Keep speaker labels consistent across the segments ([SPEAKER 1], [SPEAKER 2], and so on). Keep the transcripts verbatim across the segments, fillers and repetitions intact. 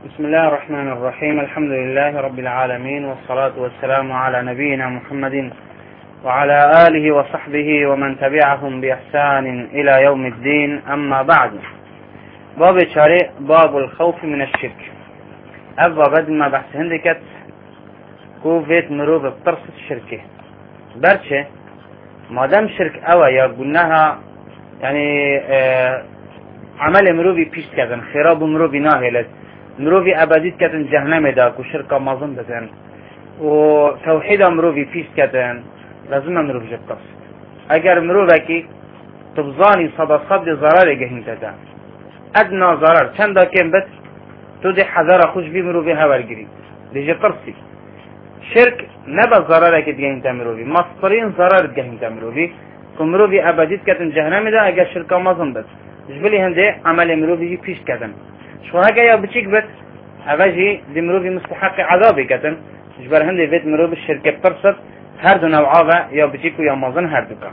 [SPEAKER 1] بسم الله الرحمن الرحيم. الحمد لله رب العالمين، والصلاة والسلام على نبينا محمد وعلى آله وصحبه ومن تبعهم بإحسان إلى يوم الدين. أما بعد، باب شارع باب الخوف من الشرك. أبا بعد ما بحث هندكت كوفيت مروب بطرس الشركة برشة ما دام شرك أوى يا قلناها يعني آه عمل مروبي بيش كذن خراب مروبي ناهلت مروبي أبديت كذن جهنم داك وشركة مظن دتن وتوحيد مروبي بيش كذن لازم مروبي جبطرس. أجر مروبكي تبزاني صدا صد ضرر جهنم تدا أدنى ضرر چند كم بس تودي حذر خوش بي مروبي هورجري دي جبطرسي شرك نبى ضرر كده جهنم تمروبي مصطرين ضرر جهنم تمروبي كمروبي أبديت كذن جهنم دا أجر شركة مظن بس جبلي هندي عمل مروبي بيش كذن شو هاجا يا بتشيك بس أبجي دي مروبي مستحق عذابي كذن جبر هندي بيت مروبي الشركة بترصد هردو نوعابا يا بتشيكو يا مظن هردوكا.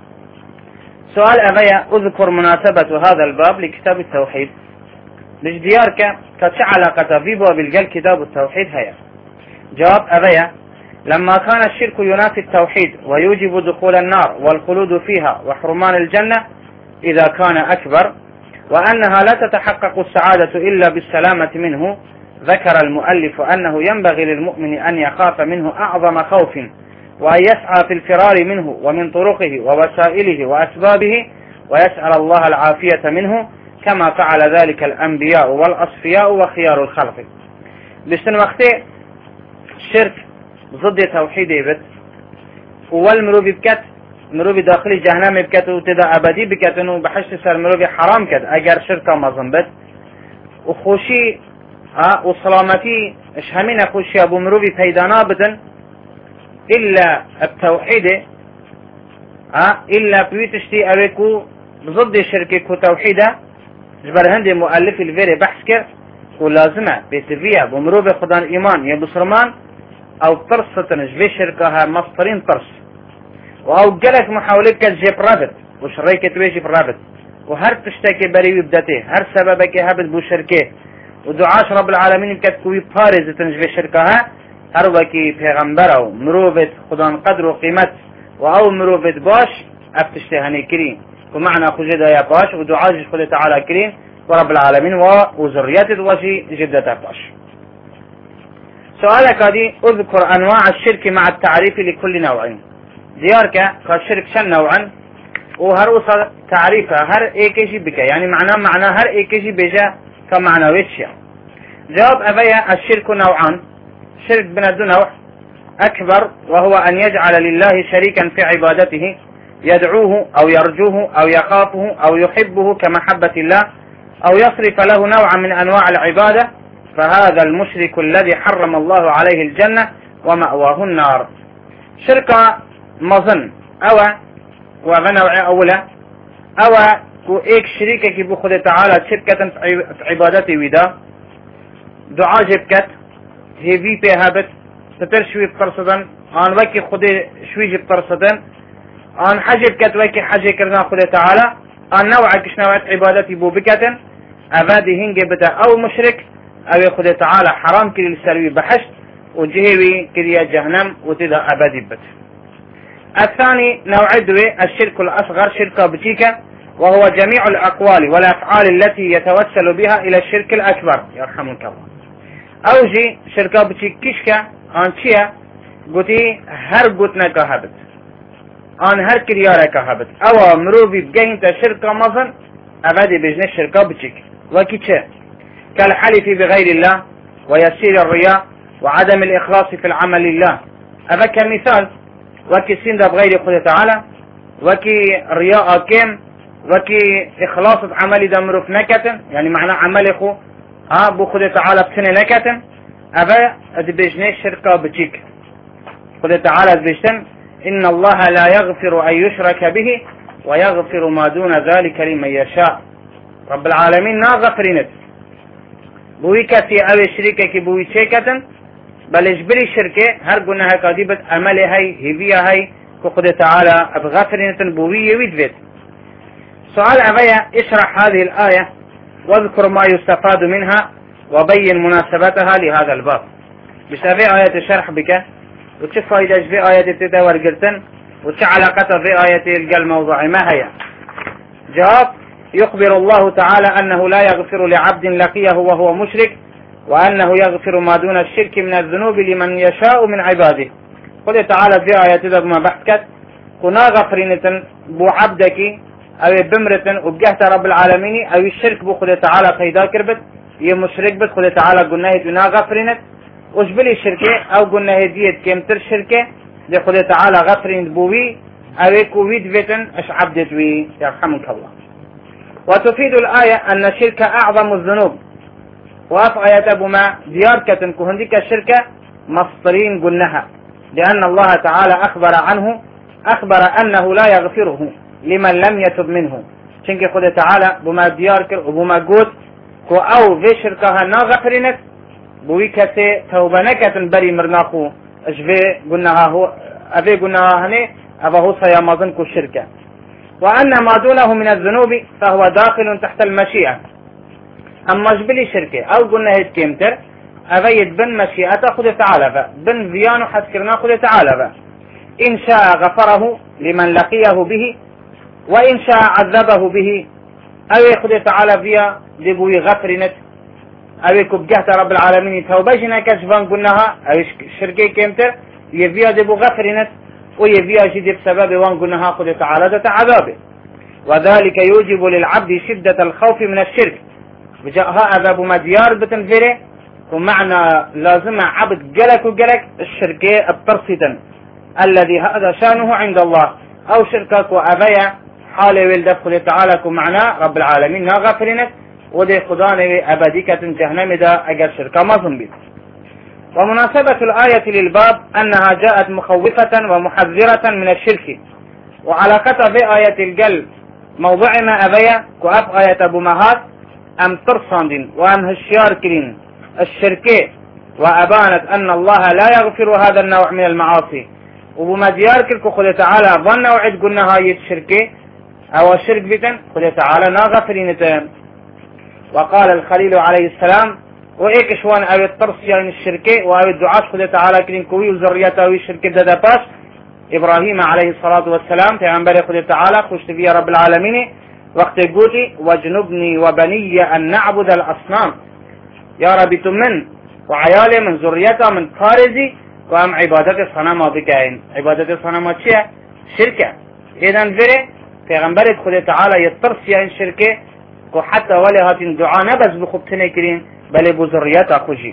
[SPEAKER 1] سؤال أبيا أذكر مناسبة هذا الباب لكتاب التوحيد ليش ديارك كتش علاقة في باب الجل كتاب التوحيد هيا. جواب أبيا لما كان الشرك ينافي التوحيد ويوجب دخول النار والخلود فيها وحرمان الجنة إذا كان أكبر، وأنها لا تتحقق السعادة إلا بالسلامة منه، ذكر المؤلف أنه ينبغي للمؤمن أن يخاف منه أعظم خوف، وأن يسعى في الفرار منه ومن طرقه ووسائله وأسبابه، ويسأل الله العافية منه كما فعل ذلك الأنبياء والأصفياء وخيار الخلق. بسن وقته الشرك ضد توحيد بت والمروبي بكت مروبي داخلي جهنم بكت وتدا أبدي بكت إنه بحشت سر مروبي حرام كت أجر شركة مظن بت وخوشي ها وسلامتي إيش همين خوشي أبو مروبي بيدانا بدن إلا التوحيد ها إلا بيتشتي أريكو ضد الشركة كتوحيده جبر هندي مؤلف الفيري بحث كر ولازمه بيتفيا بمروبي خدان إيمان يا بسرمان أو طرس تنجبي شركها مصدرين طرس وأو جلك محاولة كجيب رابط وشريكة تويجي برابط وهر تشتكي بريوي بدته هر سببك هابط بو شركة ودعاش رب العالمين كتكوي بارز تنجبي شركها هر وكي پیغمبر أو مروبت خدان قدر وقيمت وأو مروبت باش افتشتي هني كرين ومعنى خجد يا باش ودعاش خد تعالى كرين ورب العالمين وذريته وشي جدته باش. سؤالك هذه اذكر أنواع الشرك مع التعريف لكل نوع. ديارك كالشرك شن نوعا وهر وصل تعريفها هر ايكيشي بك يعني معناه معناه هر ايكيشي بيجا كمعنى ويشيا. جواب أبيا الشرك نوعان. شرك بندو نوع أكبر وهو أن يجعل لله شريكا في عبادته يدعوه أو يرجوه أو يخافه أو يحبه كمحبة الله أو يصرف له نوعا من أنواع العبادة، فهذا المشرك الذي حرم الله عليه الجنة ومأواه النار. شركة مظن أو وغنوع أولى أو كو إيك شريكة كي بخد تعالى شركة عبادتي ودا دعاء جبكت هيفي بهابت ستر شوي بطرصدن آن وكي خد شوي بطرصدن آن حجب كت وكي حجي كرنا خد تعالى آن نوع كش نوعت عبادتي بو بكتن أبادي هنجي بدا أو مشرك أو خد تعالى حرام كري السلوي بحشت وجهوي كريا جهنم وتدا أبادي بت. الثاني نوع دوي الشرك الأصغر شركة بتيكا وهو جميع الأقوال والأفعال التي يتوسل بها إلى الشرك الأكبر يرحمك الله. أوجي شركة بتيكيشكا أنشيا قلتي هر قلتنا كهبت آن هر كريارة كهبت أو مروبي بجهن شركة مظن أبادي بجنة شركة بتيك وكي تشه كالحلف بغير الله ويسير الرياء وعدم الإخلاص في العمل لله. أبا كمثال وكي سند بغير خد تعالى وكي رياء كم وكي إخلاص عمل دمرف نكتن يعني معنى عمل خو ها بو خد تعالى بسنة نكتن أبا أدبجني شركة بتيك خد تعالى أدبجتن إن الله لا يغفر أن يشرك به ويغفر ما دون ذلك لمن يشاء. رب العالمين نا غفرينت بوي كتي أو شركة كي بوي شيكتن بل اجبري شركة هر قلنا هاي قادبة أمل هاي هبية هاي كخد تعالى أبغفرينة بوي ويدفت. سؤال أبيا اشرح هذه الآية واذكر ما يستفاد منها وبين مناسبتها لهذا الباب. بشافي آية الشرح بك وتشوف فايدة في آية التدور قلتن وش علاقتها في آية القل موضوع ما هي؟ جواب: يخبر الله تعالى أنه لا يغفر لعبد لقيه وهو مشرك، وأنه يغفر ما دون الشرك من الذنوب لمن يشاء من عباده. قل تعالى في آية تدق ما بحكت كنا غفرينة بو عبدك أو بمرة وبجهت رب العالمين أو الشرك بو خد تعالى قيدا كربت يمشرك بس خد تعالى قلنا هدنا غفرينة وش بلي الشركة أو قلنا هديت كمتر شركة لخد تعالى غفرين بوي أو كويد بيتن أش عبدت وي يرحمك الله. وتفيد الآية أن الشرك أعظم الذنوب، وأف آية أبو ما دياركة كهندك الشركة مصطرين قلناها، لأن الله تعالى أخبر عنه أخبر أنه لا يغفره لمن لم يتب منه. شنك خد تعالى بما ديارك وبما قوت كو أو في شركها ناغفرينك بويكة توبنكة بري مرناخو أشفي قلناها هو أبي قلناها هني أبا هو سيامازن كو الشركة. وأن ما دونه من الذنوب فهو داخل تحت المشيئة. أما جبلي شركة أو قلنا هيد كيمتر أبيد بن مشيئته خد تعالى بن فيانو حسكرنا خد تعالى إن شاء غفره لمن لقيه به، وإن شاء عذبه به. أو خد تعالى فيها دبوي غفرنت أو كبجهت رب العالمين توبجنا كشفان قلناها أو شركة كيمتر يفيها دبو غفرنت ويفيها جدي بسبب وان قلناها خد تعالى عذابه. وذلك يوجب للعبد شدة الخوف من الشرك. بجاءها أذاب مديار بتنفره ومعنى لازم عبد جلك وجلك الشركة الترصدا الذي هذا شانه عند الله، أو شركك وأبيع حال والدخل تعالى ومعنى رب العالمين ناغفرنك ودي خداني أبديكة جهنم دا أجر شركة ما ذنبي. ومناسبة الآية للباب أنها جاءت مخوفة ومحذرة من الشرك، وعلاقتها بآية القلب موضوع ما أبيع كأف آية أبو مهات أم ترصندين وأم هشيار كرين الشركة، وأبانت أن الله لا يغفر هذا النوع من المعاصي. وبما ديارك خد تعالى ظن وعد قلنا هاي الشركة أو الشرك بتن خد تعالى ناغفرينتين. وقال الخليل عليه السلام وإيك شوان أو الترصي عن الشركة وأو الدعاء خد تعالى كرين كوي وزريته أو الشركة دادا باس إبراهيم عليه الصلاة والسلام في عنبر خد تعالى خشت فيها رب العالمين وقت قوتي واجنبني وبني أن نعبد الأصنام. يا ربي تمن وعيالي من ذريته من خارجي وهم عبادة الصنم بكائن. عبادة الصنم شيء شركة. إذن فيه في عنبر خد تعالى يترسي عن شركة وحتى ولا هاتين دعاء نبز بخبتنا كرين بل بذريته خجي.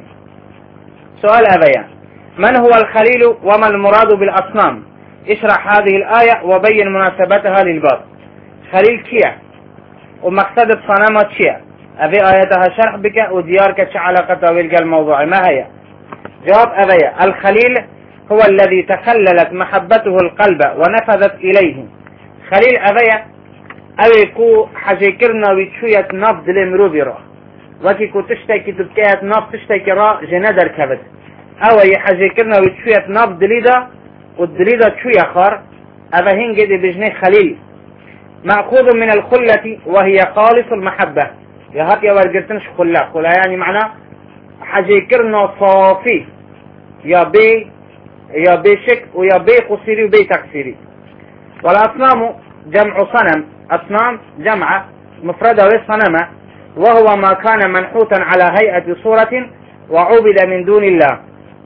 [SPEAKER 1] سؤال أبيان: من هو الخليل وما المراد بالأصنام؟ اشرح هذه الآية وبين مناسبتها للباب. خليل كيا ومقصد الصنم شيء. أبي آياتها شرح بك وديارك علاقة ويلقى الموضوع ما هي؟ جواب أبي: الخليل هو الذي تخللت محبته القلب ونفذت إليه. خليل أبي أبي كو حجيكرنا ويتشوية نفض لمروبيرا وكي كو تشتكي تبكيت نفض تشتكي را جندر كبد أو يحجيكرنا ويتشوية نفض دليدا والدليدا تشوية خار أبا هنجد بجني خليل مأخوذ من الخلة وهي خالص المحبة. يا هات يا ورقتنش خلا خلا يعني معناه حجيكرنا صافي يا بي يا بيشك ويا بي قصيري وبي تقصيري. والأصنام جمع صنم. أصنام جمع مفردة وصنمة، وهو ما كان منحوتا على هيئة صورة وعبد من دون الله.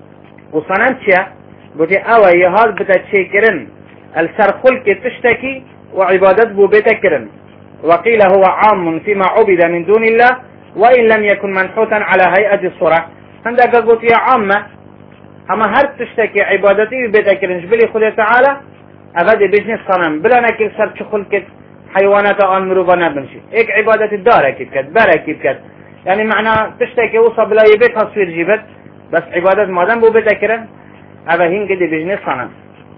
[SPEAKER 1] وصنمتها قلت أوى يهال بتشيكرن السرخلك تشتكي وعبادته بتكرن. وقيل هو عام فيما عبد من دون الله وإن لم يكن منحوتا على هيئة الصورة. عندك قلت يا عامة أما هل تشتكي عبادتي بتكرن جبلي خلي تعالى أبدا بجنس صنم بلا نكل سر خلقت حيوانات أمرو بنا بنشي إيك عبادة الدار كيف كد برا كيف كد يعني معناه تشتكي وصل بلا يبيت تصوير جبت بس عبادة مادام بو بتكرن أبا هنجد بجنس صنم.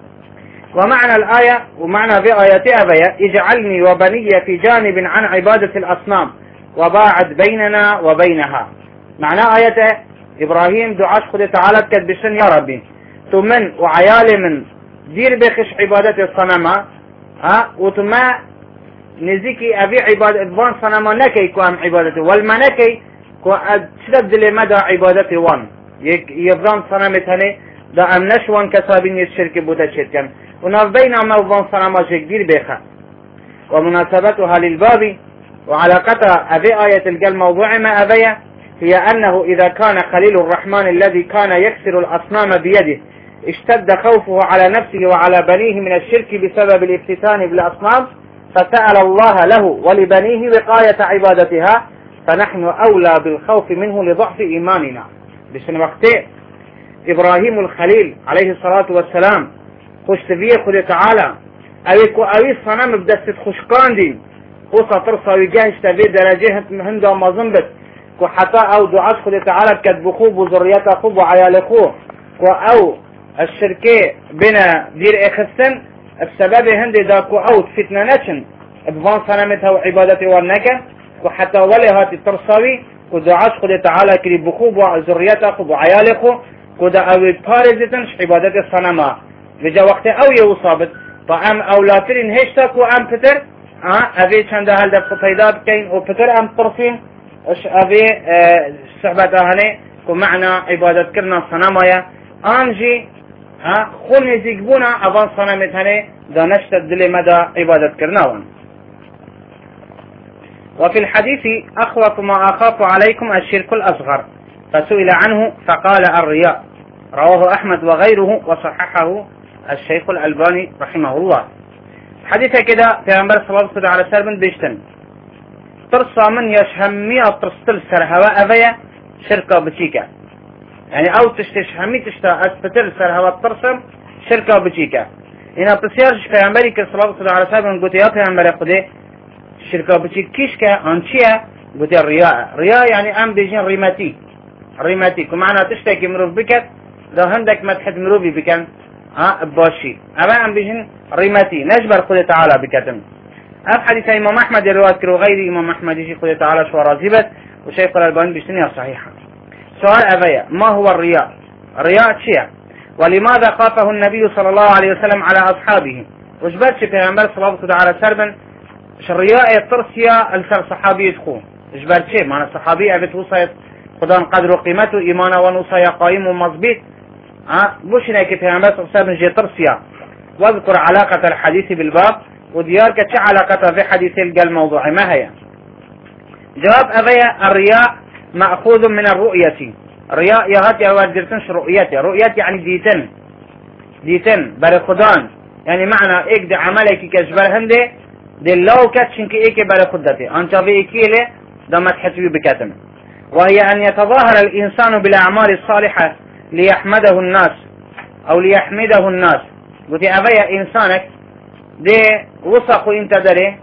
[SPEAKER 1] ومعنى الآية ومعنى في آية أبيا: اجعلني وبني في جانب عن عبادة الأصنام وباعد بيننا وبينها. معنى آية إبراهيم دعاء خد تعالى كدبشن يا ربي تمن وعيال من دير بخش عبادة الصنم ها وتما نزيكي أبي عبادة فان صنم نكي كوام عبادته والمنكي كو شدد لمدى عبادة وان يبضان صنمت هني دا ام نشوان كسابين الشرك بودا شركا وناف بين موضان صنما شكدير بيخا. ومناسبتها للباب وعلاقتها أبي آية القل موضوع ما أبيه هي أنه إذا كان خليل الرحمن الذي كان يكسر الأصنام بيده اشتد خوفه على نفسه وعلى بنيه من الشرك بسبب الافتتان بالأصنام فسأل الله له ولبنيه وقاية عبادتها فنحن أولى بالخوف منه لضعف إيماننا. بسن وقت إبراهيم الخليل عليه الصلاة والسلام خوش تبيه خد تعالى أويكو أوي صنم بدست خشكان دين خوصة ترصى ويجهش تبيه درجه هنده وما زنبت كو حتى أو دعاش خد تعالى بكتب خوب وذريته خوب وعيال خوب أو الشركة بنا دير إخسن بسبب هندي داكو أو فتنة نشن بفان صنمتها وعبادتها والنكا وحتى ولي هاتي ترصاوي ودعاش خد تعالى كري بخوب وذريته خوب وعيال خوب كودا أوي بارزتنش عبادت الصنمة لجا وقت أو يوصابت فأم أولاترين هشتاك وأم بتر اه أبي چند هل دفت پیداد كين وبتر أم طرفين اش أبي اه صحبت أهني كو معنى عبادت كرنا صنمايا آنجي اه خل نزيقبونا أبان صنمت هني دا نشت الدل مدى عبادت كرناون. وفي الحديث أخوف ما أخاف عليكم الشرك الأصغر فسئل عنه فقال الرياء رواه أحمد وغيره وصححه الشيخ الألباني رحمه الله. حديثة كده في أنبار صلى الله عليه وسلم بيشتن ترصى من يشهمية ترستل سرهواء أبيا شركة بتيكا يعني أو تشتشهمي تشتا أسبتل سرهواء ترسم شركة بتيكا هنا بسيارش في أنباري صلى الله عليه وسلم قلت يا في أنباري قده شركة بتيكيشكا أنشيا قلت الرياء رياء يعني أم بيجين ريماتي ريماتي ومعنى تشتكي مروف بكت لو هندك مدحت مروفي بكن ها باشي أما أم بيجين ريماتي نجبر قد تعالى بكتم. أف حديث إمام أحمد الرواية كرو غير إمام أحمد يجي قد تعالى شو رازبت وشيخ الألباني بيشتنيها صحيحة. سؤال أبيا ما هو الرياء؟ الرياء شيء ولماذا خافه النبي صلى الله عليه وسلم على أصحابه وجبت في أنبار صلى الله عليه وسلم الرياء الترسية السر صحابي يدخون جبت شيء معنى الصحابي أبت وصيت خدان قدر قيمته إيمانا ونصايا قائم ومضبيط ها بوش هناك في أنبار صلى الله عليه وسلم جي ترسية. واذكر علاقة الحديث بالباب وديارك شو علاقتها في حديث الموضوع ما هي؟ جواب أبيا الرياء مأخوذ من الرؤية. الرياء يهاتي أواجرتنش رؤيتي رؤيتي يعني ديتن ديتن برخدان يعني معنى إيك دي عملك كجبر هندي دي لو كاتشنك إيك برخدتي أنت في إيكيلي دمت حسبي بكاتم. وهي أن يتظاهر الإنسان بالأعمال الصالحة ليحمده الناس أو ليحمده الناس. قلت أبيا إنسانك دي وثقوا انت داري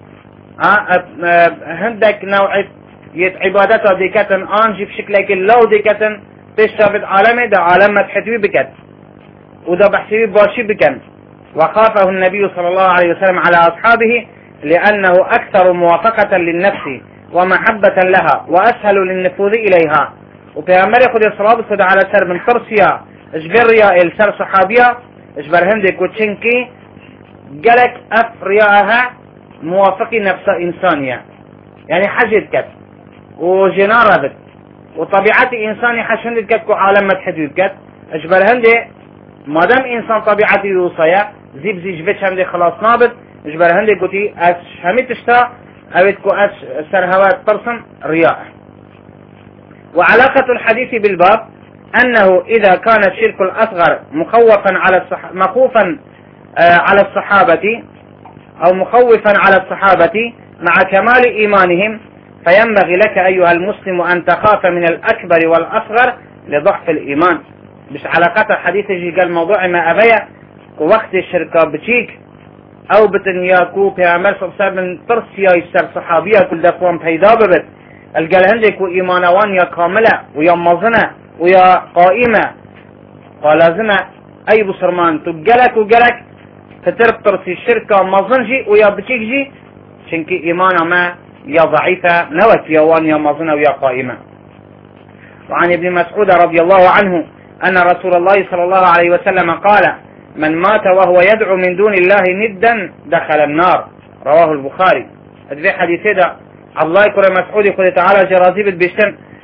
[SPEAKER 1] هندك نوع عبادتها دي كتن انجي بشكلك لو دي كتن تشتغل عالمي ده عالم متحتوي بكت وده بحسبي باشي بكن. وخافه النبي صلى الله عليه وسلم على أصحابه لأنه أكثر موافقة للنفس ومحبة لها وأسهل للنفوذ إليها. وفي أمر يخذ الصلاة على سر من ترسيا اجبريا السر صحابيا اجبر هندك وتشنكي قالك أفرياها موافقي نفس إنسانية يعني حاجة كت وجنارة بت وطبيعتي إنساني حشند كت وعالم متحدود كت اجبر هندي ما دام إنسان طبيعتي يوصيا زيب زيج بيتش هندي خلاص نابت اجبر هندي قلتي أش همي تشتا أبتكو أش سرهوات برسن رياء. وعلاقة الحديث بالباب أنه إذا كان الشرك الأصغر مخوفا على الصح... مخوفا آه على الصحابة أو مخوفا على الصحابة مع كمال إيمانهم فينبغي لك أيها المسلم أن تخاف من الأكبر والأصغر لضعف الإيمان. مش علاقة الحديث يجي قال موضوع ما أبيع وقت الشركة بتشيك أو بتنياكو في عمل صبصار من ترسيا يستر صحابية كل دفوان بيدا ببت القال عندك وإيمانوان يا كاملة ويا مظنة ويا قائمة قال لازم أي بصرمان تقلك وقلك فترب ترسي الشركة مظنجي ويا بتشيكجي شنك إيمانا ما يا ضعيفة نوت يا وان يا مظنة ويا قائمة. وعن ابن مسعود رضي الله عنه أن رسول الله صلى الله عليه وسلم قال من مات وهو يدعو من دون الله ندا دخل النار رواه البخاري. هذا حديث ده الله يكرم مسعود يقول تعالى جرازيب بيشتن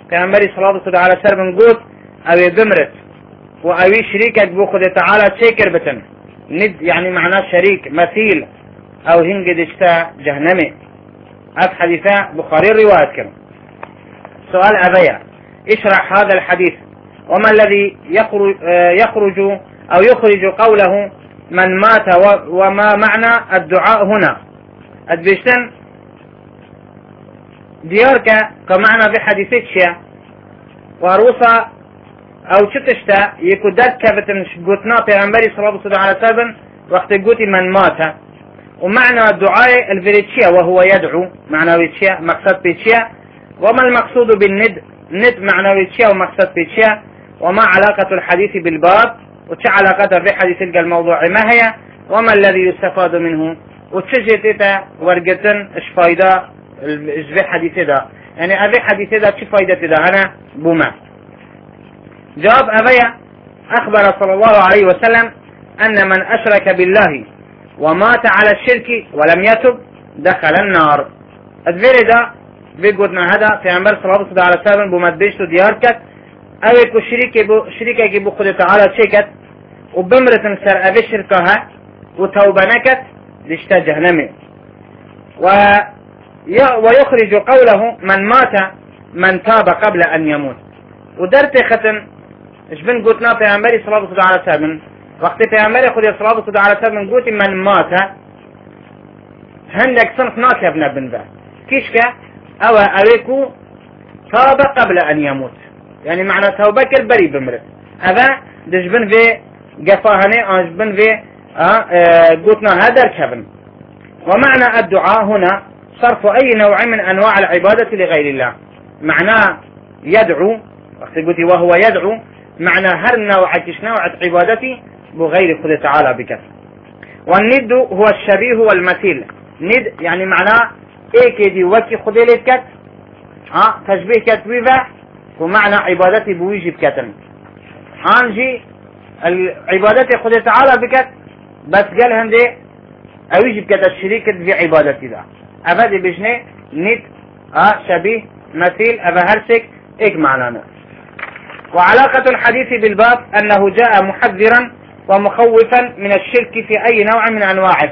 [SPEAKER 1] پیامبری صلوات خدا علی سر بن گوت اوی بمرت و اوی شریکت بو خدا تعالی چکر بتن ند يعني معناه شريك مثيل او هنگ دشتا جهنمي. اف حديثة بخاري الرواية كم. سؤال أبيع اشرح هذا الحديث وما الذي يخرج, يخرج او يخرج قوله من مات وما معنى الدعاء هنا. ادبشتن ديارك كمعنى بحديثة وروسا او شتشتا يكو درك بتن قوتنا پیغمبری صلى الله عليه وسلم وقت قوتي من مات. ومعنى الدعاء الفريتشيا وهو يدعو معنى ويتشيا مقصد بيتشيا. وما المقصود بالند ند معنى ويتشيا ومقصد بيتشيا. وما علاقة الحديث بالباب وش علاقة بحديث الموضوع ما هي. وما الذي يستفاد منه وتشجتتا ورقتن اش فايدة اجبه حديث دا يعني ابي حديث دا چه فايدة دا انا بوما. جواب أبي أخبر صلى الله عليه وسلم أن من أشرك بالله ومات على الشرك ولم يتب دخل النار. الذي ده بيقولنا هذا في أمر صلى الله عليه وسلم بمدبشت دياركت أو يكو شريك بو شريكة بو خد تعالى شكت وبمرة سر أبي شركها وتوبنكت لشتا جهنمي. ويخرج قوله من مات من تاب قبل أن يموت. ودرت ختن ايش بن قلتنا پیامبری صلی الله علیه و سلم وقتی پیامبر خدا صلی الله علیه و سلم قلت من مات هندك صنف ناكب نبن ذا كيشك او اويكو تاب قبل ان يموت يعني معنى توبة كالبري بمرت هذا دجبن في قفاهني اجبن في قلتنا هذا ركبن. ومعنى الدعاء هنا صرف اي نوع من انواع العبادة لغير الله. معناه يدعو وقت قلت وهو يدعو معنى هر نوع كش نوع عبادتي بغير خد تعالى بك. والند هو الشبيه والمثيل. ند يعني معناه ايك دي وكي خد لك ها تشبيه كتبيبه ومعنى عبادتي بويجب كتن انجي العبادتي خد تعالى بك بس قال هندي اويجب كت الشريك في عبادتي ذا ابدي بجنه ند ها شبيه مثيل ابا هرسك ايك معنانا. وعلاقة الحديث بالباب أنه جاء محذرا ومخوفا من الشرك في أي نوع من أنواعه.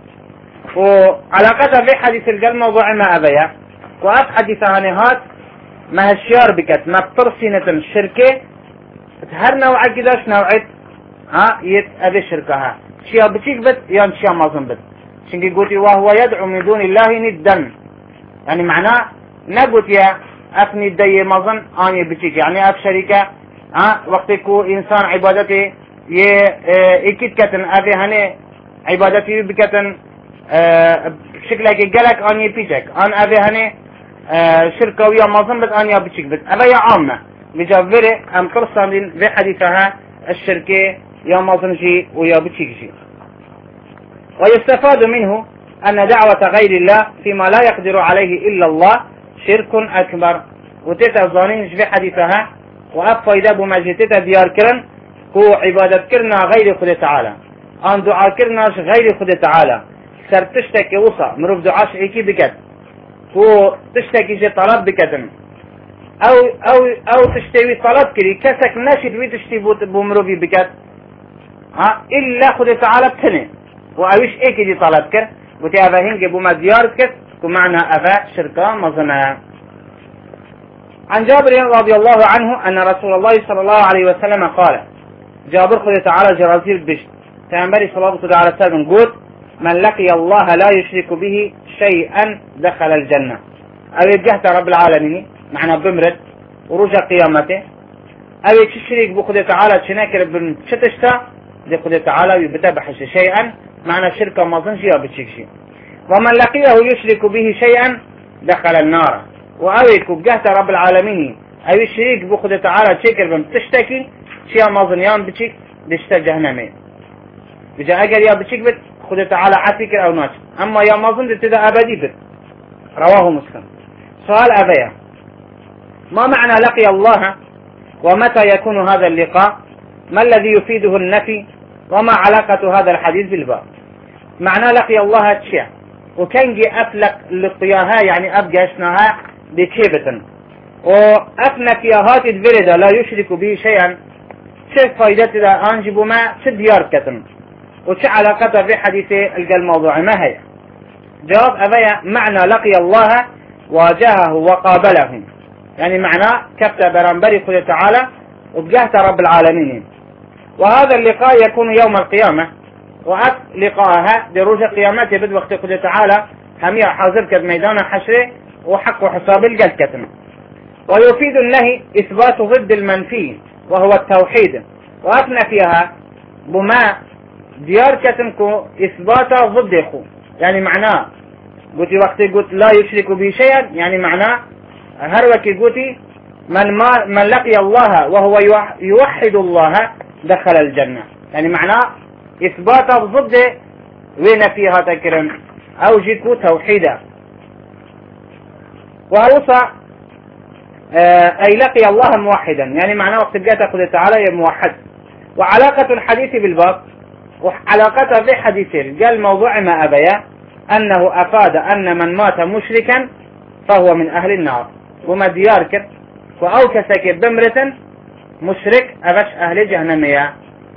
[SPEAKER 1] وعلاقة في حديث الجل موضوع ما أبيا وأب حديثها نهات ما هالشيار بكت ما بترسينة الشركة هر نوع كداش نوعت ها يت أبي شركها شيا بتيك بت يان شيا مازن بت شنكي قلتي وهو يدعو من دون الله ندا يعني معناه نقول يا أفني الدي مظن آني بتيك يعني أف شركة ها وقت كو إنسان عبادته يه إكيد كتن أبي هني عبادتي بكتن شكلك جلك آني بيتك أن أبي هني شركة ويا مظن بت آني بتيك بت أبي عامة بجبره أم قرصان في حديثها الشركة يا مظن شيء ويا بتيك شيء. ويستفاد منه أن دعوة غير الله فيما لا يقدر عليه إلا الله شرك أكبر. وتتظانين في حديثها وأب فايدة بمجتة ديار كرن هو عبادة كرنا غير خد تعالى أن دعاء كرناش غير خد تعالى سر تشتكي وصا مروف دعاش إيكي بكت هو تشتكي جي طلب بكتن أو أو أو تشتوي طلب كري كسك ناشد وي تشتي بمروفي بكت ها إلا خد تعالى بتني وأويش إيكي دي طلب كر وتأبا هنجي بما ديار كت ومعنى أفا شركة مظنة. عن جابر رضي الله عنه أن رسول الله صلى الله عليه وسلم قال جابر خذ تعالى جرازيل بشت فأنبري صلى الله عليه وسلم قلت من لقي الله لا يشرك به شيئا دخل الجنة. أو يجهت رب العالمين معنى بمرد ورجع قيامته أو يشرك بخذ تعالى شناكر بن شتشتا لخذ تعالى يبتبح شيئا معنى شركة مظن شيئا بتشيك شيء. ومن لقيه يشرك به شيئا دخل النار. وأويك بجهت رب العالمين أو الشريك بخد تعالى تشكر بم تشتكي شيئا مظنيان بتشك دشتا جهنمي بجا أجر يا بتشك بت خد تعالى عفكر أو ناش أما يا مظن تدا أبدي بت. رواه مسلم. سؤال أبيا ما معنى لقي الله ومتى يكون هذا اللقاء ما الذي يفيده النفي وما علاقة هذا الحديث بالباب. معنى لقي الله تشيع وكان جي أفلق لقياها يعني أبقى أشناها بكيبة وأفنى في هات الفرد لا يشرك به شيئا شيء فايدة دا أنجب ما ديار كتن وش علاقة في حديث الموضوع ما هي؟ جواب أبايا معنى لقي الله واجهه وقابله، يعني معنى كفت برنبري خذ تعالى وبجهت رب العالمين. وهذا اللقاء يكون يوم القيامة، وأف لقاءها دروج قيامته بد وقت خذ تعالى همية حاضر كد ميدان حشره وحق حساب الجل كتن. ويفيد النهي إثبات ضد المنفي وهو التوحيد، وأفنى فيها بما ديار كتنكو إثبات ضده، يعني معناه قلت وقت قلت لا يشرك به شيئا، يعني معناه هروكي قلت من, ما من لقي الله وهو يوحد الله دخل الجنة، يعني معناه إثبات ضده وين فيها تكرم أو جيكو توحيدا. وأوصى أي لقي الله موحدا، يعني معناه وقت بقى تأخذ تعالى موحد. وعلاقة الحديث بالباب وعلاقة في حديثه قال موضوع ما أبيا أنه أفاد أن من مات مشركا فهو من أهل النار، وما ديارك وأوكسك بمرة مشرك أغش أهل جهنمية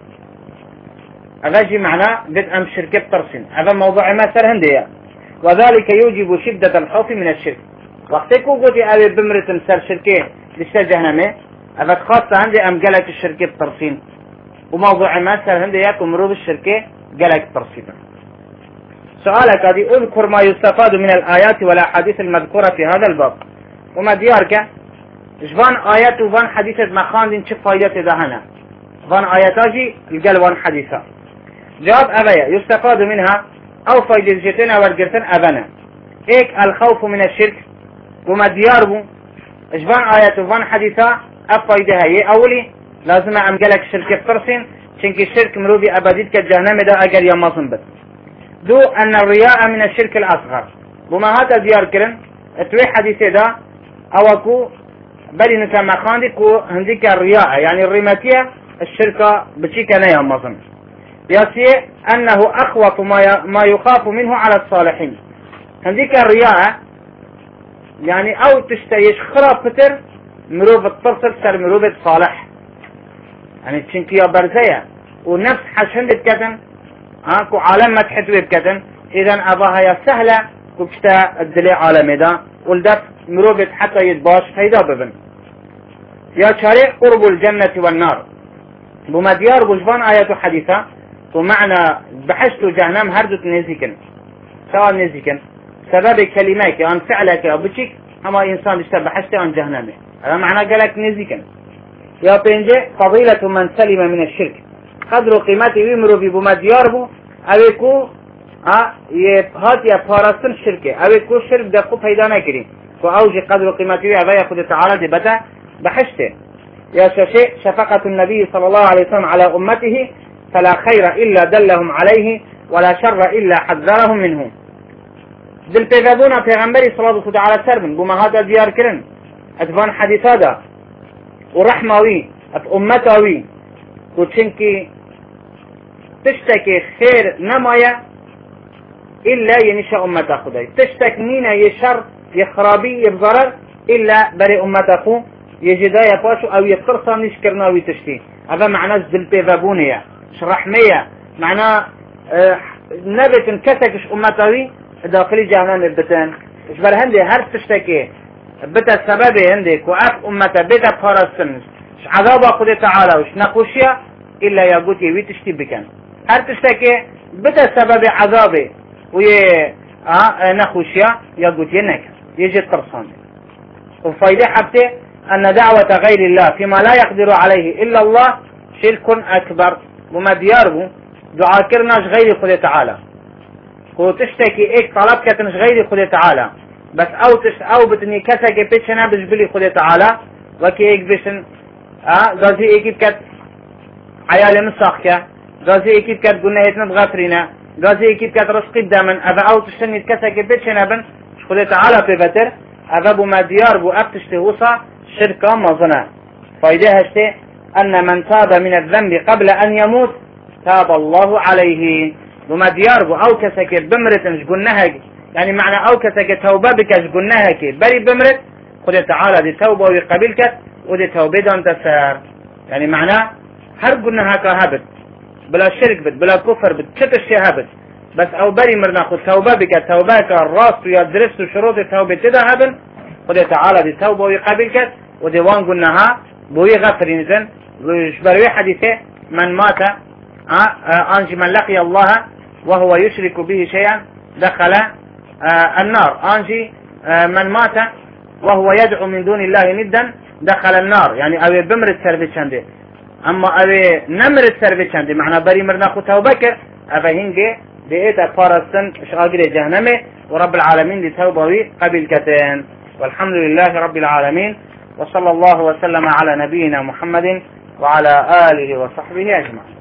[SPEAKER 1] أغشي معناه بدء أم شركة بطرسين. هذا موضوع ما سر هندية، وذلك يوجب شدة الخوف من الشرك. وقتك وقتي أبي بمرة سر شركة لشتا جهنمية أغد خاصة عندي أم قلت الشركة بطرسين، وموضوع ما سر هندية ومروض الشركة قلت بطرسين. سؤالك هذه اذكر ما يستفاد من الآيات والأحاديث المذكورة في هذا الباب. وما ديارك جبان آيات وفان حديثة ما خاندين شف فايدة دهنا فان آياتاجي القل وان حديثة. جواب أبايا يستفاد منها أو فايدة جتنا والقرتن أبنا إيك الخوف من الشرك. وما دياربو جبان آيات وفان حديثة أفايدة هي أولي لازم أمقلك شركة بطرسين شنك الشرك مروبي أبديد كالجهنم دا أقل يمازن بس. دو أن الرياء من الشرك الأصغر. وما هذا ديار كرن اتوي حديثة دا أوكو بل نكا ما خاندك هنديك الرياء يعني الرماتية الشركة بشيكا نيا مظن ياسي أنه أخوف ما يخاف منه على الصالحين. هنديك الرياء يعني أو تشتيش خراب فتر مروب الطرسل سر مروب الصالح، يعني تشنكيا برزية ونفس حشندت كتن اكو عالم ما تحتوي بكتن. إذا أباها يا سهلة كبشتا الدلي عالمي دا ولدت مروبت حتى يتباش فيدا ببن. يا شارع قرب الجنة والنار بما ديار بجبان آيات حديثة ومعنى بحشت جهنم هردت نزيكن سواء نزيكن سبب كلماتك عن فعلك أو بشيك أما إنسان يشتى بحشت عن جهنم هذا معنى قالك نزيكن. يا بينجي فضيلة من سلم من الشرك قدر قيمته ويمرو بما دياربو أويكو ها يهات يا فارستن شركة أويكو شرك دقو فيدا نكري وأوجي قدر قيمته أبا يأخذ تعالى دبتا بحشته. يا شيء شفقة النبي صلى الله عليه وسلم على أمته فلا خير إلا دلهم عليه ولا شر إلا حذرهم منه. دل بيغابونا پیغمبری صلى الله عليه وسلم بما هذا ديار كرن اتفان حديث هذا ورحموي ات أمتوي وچنكي تشتكي خير نمايا إلا ينشأ أمتا خداي تشتك نينا يشر يخرابي يبضرر إلا بري أمتا خو يجدا يباشو أو يتقرصا نشكرنا ويتشتي. هذا معناه دل بيغابونيا شرحمية معناه اه نبت انكسكش أمتاوي داخلي جهنم البتان ايش برهندي هر تشتكي بتا السبب عندك وعف أمتا بتا بارستن ايش عذاب خد تعالى وش نقوشيا إلا يقولي ويتشتي بكن هر تشتكي بتا السبب عذابي وي اه نقوشيا يقولي نك يجي قرصان. وفايدة حبته أن دعوة غير الله فيما لا يقدر عليه إلا الله شرك أكبر. وما دياره دعاء كرناش غير خد تعالى وتشتكي ايك طلب كتنش غير خد تعالى بس او تش او بتني كسك بيتشنا بجبلي خد تعالى وكي ايك بيشن اه غازي ايك بكت عيال مساخكا غازي ايك بكت قلنا هيتنا غفرنا غازي ايك بكت رزقي دامن ابا او تشتني كسك بيتشنا بن خد تعالى بفتر ابا بما ديار بو افتشتي وصا شركة مظنة. فايدة هشتي ان من تاب من الذنب قبل ان يموت تاب الله عليه. وما دياربو او كسك بمرت مش قلناها يعني معنى او كسك توبة بك مش قلناها كي بري بمرت خد تعالى دي توبة ويقبلك ودي توبة دون تسار يعني معناه هر قلنا هكا هبت بلا شرك بت بلا كفر بت شت الشيء هبت بس او بري مرنا خد توبة بك توبة الراس ويا درس وشروط التوبة تدا هبن خد تعالى دي توبة ويقبلك ودي وان قلناها بوي غفر ينزل ويشبروي حديثه من مات أنجي من لقي الله وهو يشرك به شيئا دخل النار أنجي من مات وهو يدعو من دون الله ندا دخل النار يعني أبي بمر السربيشاندي أما أبي نمر السربيشاندي معنى بري مرنا خو توبك أبي هنجي بإيتا فارستن شغاقري جهنمي ورب العالمين لتوبوي قبل كتين والحمد لله رب العالمين وصلى الله وسلم على نبينا محمد وعلى آله وصحبه أجمعين.